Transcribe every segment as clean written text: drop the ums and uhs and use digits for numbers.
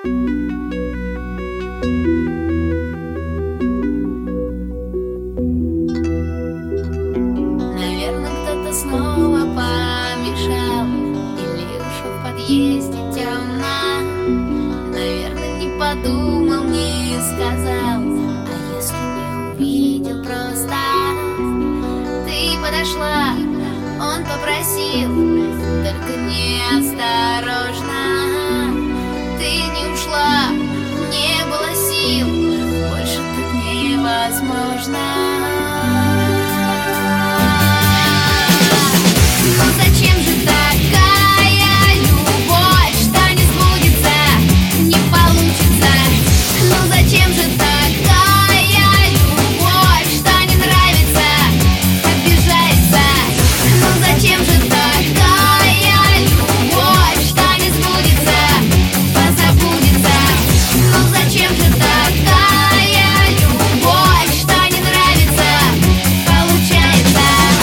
Наверное, кто-то снова помешал, или уж в подъезде темно. Наверное, не подумал, не сказал, а если не увидел просто. Ты подошла, он попросил, только неосторожно. Ты не ушла, не было сил, больше так невозможно. Ну зачем же такая любовь, что не сбудется, не получится? Ну зачем же такая любовь, что не нравится, обижается? Ну зачем же такая любовь, что не сбудется, позабудется? Ну зачем же такая любовь, что не нравится, получается?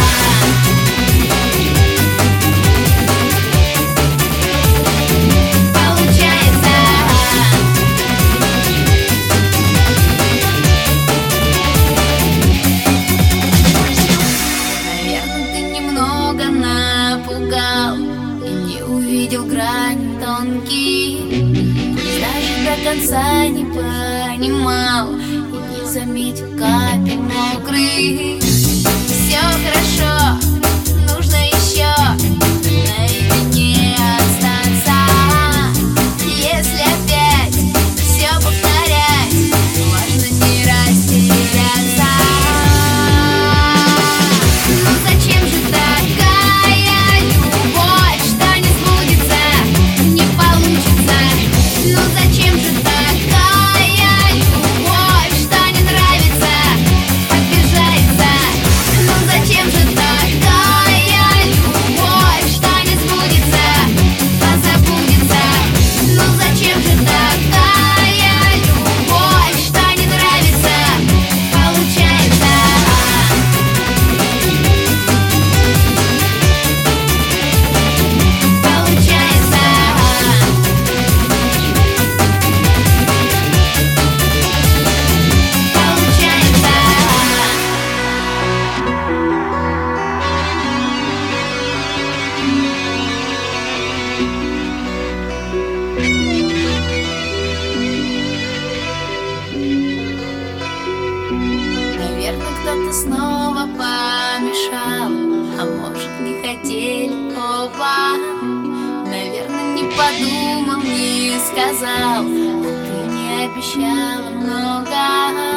Наверное, ты немного напугал и не увидел грань тонких. Пусть даже до конца не понимал и не заметил капель мокрых. Все хорошо, нужно еще наедине остаться. Если опять все повторять, важно не растеряться. Ну зачем же такая любовь, что не сбудется, не получится? Ну зачем же такая любовь, что не нравится, обижается? Ну зачем же такая любовь, что не сбудется, позабудется? Ну зачем же такая любовь, что не нравится, получается? Наверное, кто-то снова помешал, а может, не хотели оба. Наверное, не подумал, не сказал, ты не обещала много.